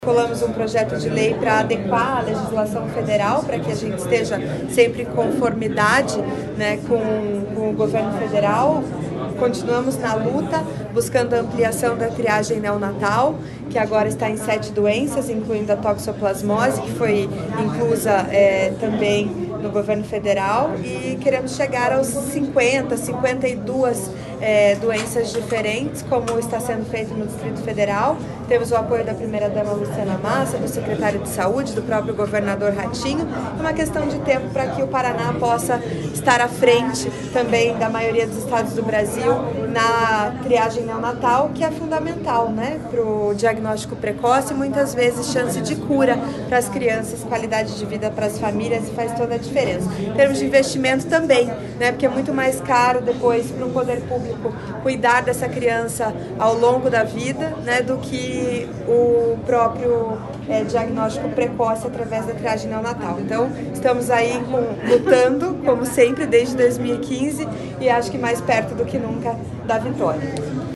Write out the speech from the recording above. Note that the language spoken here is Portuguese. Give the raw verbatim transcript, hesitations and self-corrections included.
Colamos um projeto de lei para adequar a legislação federal para que a gente esteja sempre em conformidade, né, com, com o governo federal. Continuamos na luta, buscando a ampliação da triagem neonatal, que agora está em sete doenças, incluindo a toxoplasmose, que foi inclusa é, também no governo federal, e queremos chegar aos cinquenta, cinquenta e duas é, doenças diferentes, como está sendo feito no Distrito Federal. Temos o apoio da primeira-dama Luciana Massa, do secretário de Saúde, do próprio governador Ratinho. É uma questão de tempo para que o Paraná possa estar à frente também da maioria dos estados do Brasil na triagem neonatal, que é fundamental, né, para o diagnóstico precoce e muitas vezes chance de cura para as crianças, qualidade de vida para as famílias, e faz toda a diferença. Em termos de investimento também, né, porque é muito mais caro depois para o poder público cuidar dessa criança ao longo da vida, né, do que o próprio é, diagnóstico precoce através da triagem neonatal. Então, estamos aí com, lutando, como sempre, desde dois mil e quinze, e acho que mais perto do que nunca da vitória.